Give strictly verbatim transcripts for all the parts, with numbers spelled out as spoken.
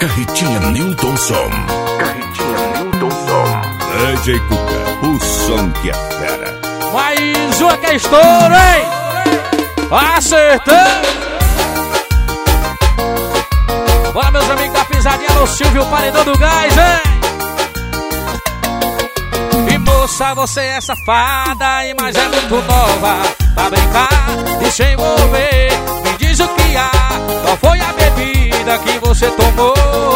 Carretinha Newton Som. Carretinha Newton Som. D J Cuca, o som que é fera. Mais uma que é estouro, hein? Acertando! Bora, meus amigos da pisadinha no Silvio, paredão do gás, hein? E moça, você é safada, e mas é muito nova pra brincar e se envolver. Me diz o que há, qual foi a bebida que você tomou?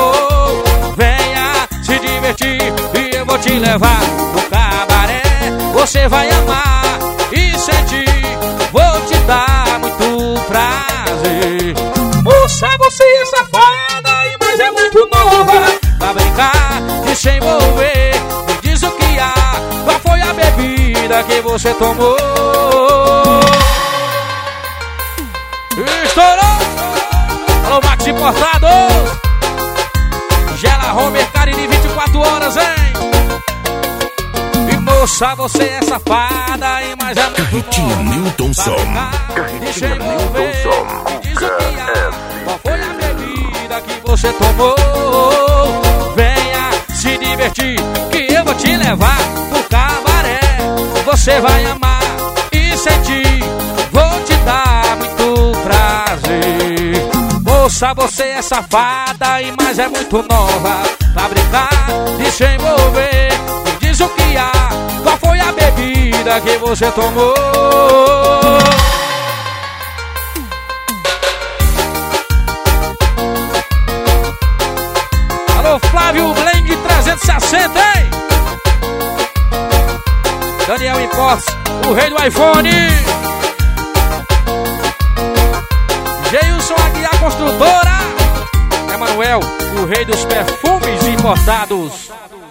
Venha se divertir e eu vou te levar no cabaré. Você vai amar e sentir, vou te dar muito prazer. Moça, você é safada, e mas é muito nova pra brincar e se envolver. Me diz o que há, qual foi a bebida que você tomou? Estourou! Alô, Max Importados! Gela Homer Carini vinte e quatro horas, hein? E moça, você é safada, e mas é muito Carretinha Newton Som. Carretinha Newton Som. Me diz o que há, qual foi a bebida que você tomou? Venha se divertir, que eu vou te levar pro cabaré. Você vai amar e sentir, vou te dar muito prazer. Moça, você é safada, e mas é muito nova pra brincar e se envolver. Me diz o que há, qual foi a bebida que você tomou? Alô, Flávio Blend trezentos e sessenta, hein? Daniel Imports, o rei do iPhone. Geilson Aguiar Construtora. Emanuel, o rei dos perfumes importados.